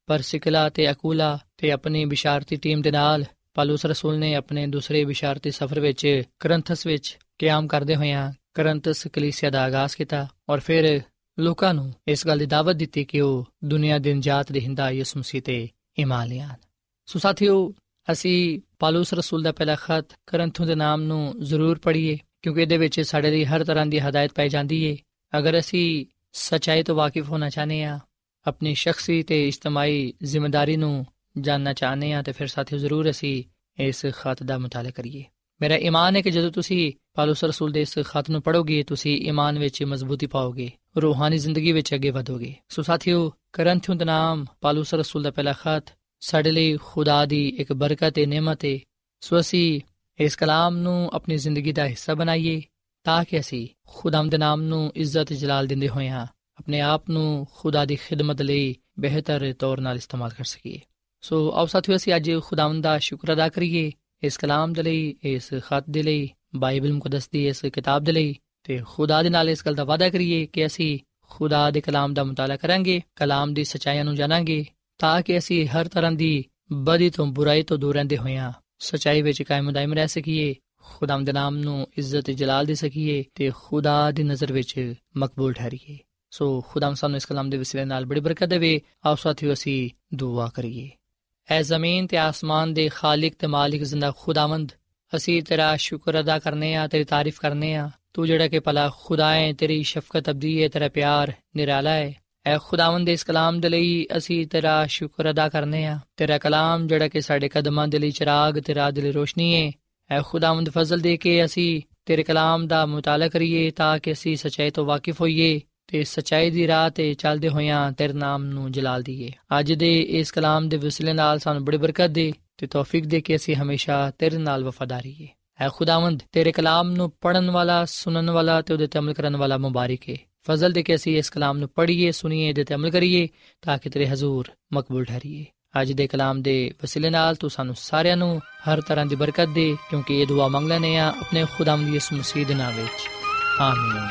Speaker 3: ਪਰਸਿਕਲਾ ਤੇ ਅਕੂਲਾ ਤੇ ਆਪਣੀ ਬਿਸ਼ਾਰਤੀ ਟੀਮ ਦੇ ਨਾਲ ਪੌਲੁਸ ਰਸੂਲ ਨੇ ਆਪਣੇ ਦੂਸਰੇ ਬਿਸ਼ਾਰਤੀ ਸਫ਼ਰ ਵਿੱਚ ਕਰੰਥਸ ਵਿੱਚ ਕਿਆਮ ਕਰਦੇ ਹੋਇਆਂ ਕਰੰਥਸ ਕਲੀਸਿਆ ਦਾ ਆਗਾਜ਼ ਕੀਤਾ ਔਰ ਫਿਰ ਲੋਕਾਂ ਨੂੰ ਇਸ ਗੱਲ ਦੀ ਦਾਵਤ ਦਿੱਤੀ ਕਿ ਉਹ ਦੁਨੀਆ ਦੇ ਨਜਾਤ ਦੇਹਿੰਦਾ ਯਿਸੂ ਮਸੀਹ ਤੇ ਈਮਾਨ ਲਿਆਉਣ। ਸੋ ਸਾਥੀਓ, ਅਸੀਂ ਪੌਲੁਸ ਰਸੂਲ ਦਾ ਪਹਿਲਾ ਖਤ ਕਰੰਥੋਂ ਦੇ ਨਾਮ ਨੂੰ ਜ਼ਰੂਰ ਪੜ੍ਹੀਏ, ਕਿਉਂਕਿ ਇਹਦੇ ਵਿੱਚ ਸਾਡੇ ਲਈ ਹਰ ਤਰ੍ਹਾਂ ਦੀ ਹਦਾਇਤ ਪਾਈ ਜਾਂਦੀ ਏ। ਅਗਰ ਅਸੀਂ ਸੱਚਾਈ ਤੋਂ ਵਾਕਿਫ ਹੋਣਾ ਚਾਹੁੰਦੇ ਹਾਂ, ਆਪਣੀ ਸ਼ਖਸੀ ਤੇ ਇਜਤਮਾਈ ਜ਼ਿੰਮੇਦਾਰੀ ਨੂੰ ਜਾਣਨਾ ਚਾਹੁੰਦੇ ਹਾਂ, ਤੇ ਫਿਰ ਸਾਥੀਓ ਜ਼ਰੂਰ ਅਸੀਂ ਇਸ ਖਤ ਦਾ ਮੁਤਾਲਾ ਕਰੀਏ। ਮੇਰਾ ਈਮਾਨ ਹੈ ਕਿ ਜਦੋਂ ਤੁਸੀਂ ਪੌਲੁਸ ਰਸੂਲ ਦੇ ਇਸ ਖਤ ਨੂੰ ਪੜ੍ਹੋਗੇ, ਤੁਸੀਂ ਈਮਾਨ ਵਿੱਚ ਮਜ਼ਬੂਤੀ ਪਾਓਗੇ, ਰੂਹਾਨੀ ਜ਼ਿੰਦਗੀ ਵਿੱਚ ਅੱਗੇ ਵਧੋਗੇ। ਸੋ ਸਾਥੀਓ, ਕਰੰਥਿयों ਦਾ ਨਾਮ ਪੌਲੁਸ ਰਸੂਲ ਦਾ ਪਹਿਲਾ ਖਤ ਸਾਡੇ ਲਈ ਖੁਦਾ ਦੀ ਇੱਕ ਬਰਕਤ ਤੇ ਨਿਮਤ ਹੈ। ਸੋ ਅਸੀਂ ਇਸ ਕਲਾਮ ਨੂੰ ਆਪਣੀ ਜ਼ਿੰਦਗੀ ਦਾ ਹਿੱਸਾ ਬਣਾਈਏ ਤਾਂ ਕਿ ਅਸੀਂ ਖੁਦਾਵੰਦ ਦੇ ਨਾਮ ਨੂੰ ਇੱਜ਼ਤ ਜਲਾਲ ਦਿੰਦੇ ਹੋਇਆਂ ਆਪਣੇ ਆਪ ਨੂੰ ਖੁਦਾ ਦੀ ਖਿਦਮਤ ਲਈ ਬਿਹਤਰ ਤੌਰ ਨਾਲ ਇਸਤੇਮਾਲ ਕਰ ਸਕੀਏ। ਸੋ ਆਓ ਸਾਥੀਓ, ਅਸੀਂ ਅੱਜ ਖੁਦਾਵੰਦ ਦਾ ਸ਼ੁਕਰ ਅਦਾ ਕਰੀਏ ਇਸ ਕਲਾਮ ਦੇ ਲਈ, ਇਸ ਖਤ ਦੇ ਲਈ, ਬਾਈਬਲ ਮੁਕੱਦਸ ਦੀ ਇਸ ਕਿਤਾਬ ਦੇ ਲਈ, ਤੇ ਖੁਦਾ ਦੇ ਨਾਲ ਇਸ ਗੱਲ ਦਾ ਵਾਅਦਾ ਕਰੀਏ ਕਿ ਅਸੀਂ ਖੁਦਾ ਦੇ ਕਲਾਮ ਦਾ ਮੁਤਾਲਾ ਕਰਾਂਗੇ, ਕਲਾਮ ਦੀ ਸੱਚਾਈਆਂ ਨੂੰ ਜਾਣਾਂਗੇ, ਤਾਂ ਕਿ ਅਸੀਂ ਹਰ ਤਰ੍ਹਾਂ ਦੀ ਬਦੀ ਤੋਂ ਬੁਰਾਈ ਤੋਂ ਦੂਰ ਰਹਿੰਦੇ ਹੋਇਆਂ ਸੱਚਾਈ ਵਿੱਚ ਕਾਇਮ ਦਾਇਮ ਰਹਿ ਸਕੀਏ, ਖੁਦਾਵੰਦ ਦੇ ਨਾਮ ਨੂੰ ਇੱਜ਼ਤ ਜਲਾਲ ਦੇ ਸਕੀਏ ਤੇ ਖੁਦਾ ਦੀ ਨਜ਼ਰ ਵਿੱਚ ਮਕਬੂਲ ਠਹਿਰੀਏ। ਸੋ ਖੁਦਾਵੰਦ ਸਾਨੂੰ ਇਸ ਕਲਾਮ ਦੇ ਵਸੀਲੇ ਨਾਲ ਬੜੀ ਬਰਕਤ ਦੇਵੇ। ਆਓ ਸਾਥੀਓ, ਅਸੀਂ ਦੁਆ ਕਰੀਏ। ਐ ਜ਼ਮੀਨ ਤੇ ਆਸਮਾਨ ਦੇ ਖਾਲਿਕ ਤੇ ਮਾਲਿਕ ਜ਼ਿੰਦਾ ਖੁਦਾਵੰਦ, ਅਸੀਂ ਤੇਰਾ ਸ਼ੁਕਰ ਅਦਾ ਕਰਨੇ ਆ, ਤੇਰੀ ਤਾਰੀਫ ਕਰਨੇ ਆ। ਤੂੰ ਜਿਹੜਾ ਕਿ ਭਲਾ ਖੁਦਾ ਹੈ, ਤੇਰੀ ਸ਼ਫਕਤ ਅਬਦੀ ਹੈ, ਤੇਰਾ ਪਿਆਰ ਨਿਰਾਲਾ ਹੈ। ਐ ਖੁਦਾਵੰਦ, ਇਸ ਕਲਾਮ ਦੇ ਲਈ ਅਸੀਂ ਤੇਰਾ ਸ਼ੁਕਰ ਅਦਾ ਕਰਨੇ ਆ। ਤੇਰਾ ਕਲਾਮ ਜਿਹੜਾ ਕਿ ਸਾਡੇ ਕਦਮਾਂ ਦੇ ਲਈ ਚਿਰਾਗ ਤੇ ਰਾਹ ਦੇ ਲਈ ਰੋਸ਼ਨੀ ਹੈ। ਐ ਖੁਦਾਵੰਦ, ਫਜ਼ਲ ਦੇ ਕੇ ਅਸੀਂ ਤੇਰੇ ਕਲਾਮ ਦਾ ਮੁਤਾਲਾ ਕਰੀਏ ਤਾਂ ਕਿ ਅਸੀਂ ਸੱਚਾਈ ਤੋਂ ਵਾਕਿਫ ਹੋਈਏ ਤੇ ਸੱਚਾਈ ਦੀ ਰਾਹ ਤੇ ਚੱਲਦੇ ਹੋਇਆਂ ਤੇਰੇ ਨਾਮ ਨੂੰ ਜਲਾਲ ਦਈਏ। ਅੱਜ ਦੇ ਇਸ ਕਲਾਮ ਦੇ ਵਸੀਲੇ ਨਾਲ ਸਾਨੂੰ ਬੜੀ ਬਰਕਤ ਦੇ ਤੇ ਤੌਫੀਕ ਦੇ ਕੇ ਅਸੀਂ ਹਮੇਸ਼ਾ ਤੇਰੇ ਨਾਲ ਵਫਾਦਾਰ ਰਹੀਏ। ਐ ਖੁਦਾਵੰਦ, ਤੇਰੇ ਕਲਾਮ ਨੂੰ ਪੜ੍ਹਨ ਵਾਲਾ, ਸੁਣਨ ਵਾਲਾ ਤੇ ਉਹਦੇ ਤੇ ਅਮਲ ਕਰਨ ਵਾਲਾ ਮੁਬਾਰਕ ਹੈ। ਫਜ਼ਲ ਦੇ ਕੇ ਅਸੀਂ ਇਸ ਕਲਾਮ ਨੂੰ ਪੜ੍ਹੀਏ, ਸੁਣੀਏ, ਇਹਦੇ ਤੇ ਅਮਲ ਕਰੀਏ ਤਾਂ ਕਿ ਤੇਰੇ ਹਜ਼ੂਰ ਮਕਬੂਲ ਠਹਿਰੀਏ। ਅੱਜ ਦੇ ਕਲਾਮ ਦੇ ਵਸੀਲੇ ਨਾਲ ਤੂੰ ਸਾਨੂੰ ਸਾਰਿਆਂ ਨੂੰ ਹਰ ਤਰ੍ਹਾਂ ਦੀ ਬਰਕਤ ਦੇ, ਕਿਉਂਕਿ ਇਹ ਦੁਆ ਮੰਗ ਲੈਂਦੇ ਹਾਂ ਆਪਣੇ ਖੁਦਾਵੰਦ ਯਿਸੂ ਮਸੀਹ ਦੇ ਨਾਮ ਵਿੱਚ, ਆਮੀਨ।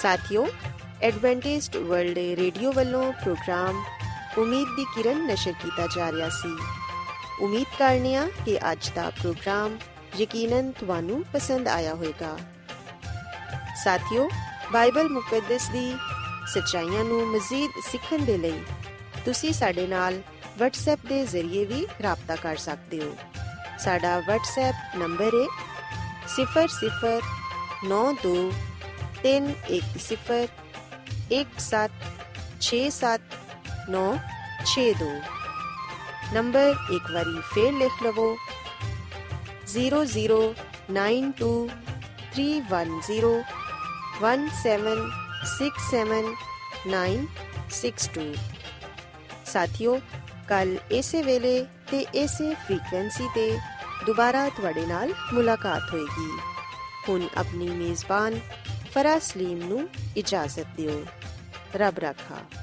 Speaker 1: ਸਾਥੀਓ, ਐਡਵੈਂਟਿਸਟ ਵਰਲਡ ਰੇਡੀਓ ਵੱਲੋਂ ਪ੍ਰੋਗਰਾਮ ਉਮੀਦ ਦੀ ਕਿਰਨ ਨਸ਼ਰ ਕੀਤਾ ਜਾ ਰਿਹਾ ਸੀ। ਉਮੀਦ ਕਰਨੇ ਆ ਕਿ ਅੱਜ ਦਾ ਪ੍ਰੋਗਰਾਮ ਯਕੀਨਨ ਤੁਹਾਨੂੰ ਪਸੰਦ ਆਇਆ ਹੋਵੇਗਾ। ਸਾਥੀਓ, ਬਾਈਬਲ ਮੁਕੱਦਸ ਦੀ ਸੱਚਾਈਆਂ ਨੂੰ ਮਜ਼ੀਦ ਸਿੱਖਣ ਦੇ ਲਈ ਤੁਸੀਂ ਸਾਡੇ ਨਾਲ ਵਟਸਐਪ ਦੇ ਜ਼ਰੀਏ ਵੀ ਰਾਬਤਾ ਕਰ ਸਕਦੇ ਹੋ। ਸਾਡਾ ਵਟਸਐਪ ਨੰਬਰ ਹੈ ਸਿਫਰ ਸਿਫਰ ਨੌ ਦੋ ਤਿੰਨ ਇੱਕ ਸਿਫਰ ਇੱਕ ਸੱਤ ਛੇ ਸੱਤ ਨੌ ਛੇ ਦੋ। ਨੰਬਰ ਇੱਕ ਵਾਰੀ ਫੇਰ ਲਿਖ ਲਵੋ, zero zero nine two three one zero one seven six seven nine six two. ਸਾਥੀਓ, ਕੱਲ ਇਸੇ ਵੇਲੇ ਤੇ ਇਸੇ ਫ੍ਰੀਕੁਐਂਸੀ ਤੇ ਦੁਬਾਰਾ ਤੁਹਾਡੇ ਨਾਲ ਮੁਲਾਕਾਤ ਹੋਏਗੀ। ਹੁਣ ਆਪਣੀ ਮੇਜ਼ਬਾਨ ਫਰਾਜ਼ ਸਲੀਮ ਨੂੰ ਇਜਾਜ਼ਤ ਦਿਓ। ਰੱਬ ਰਾਖਾ।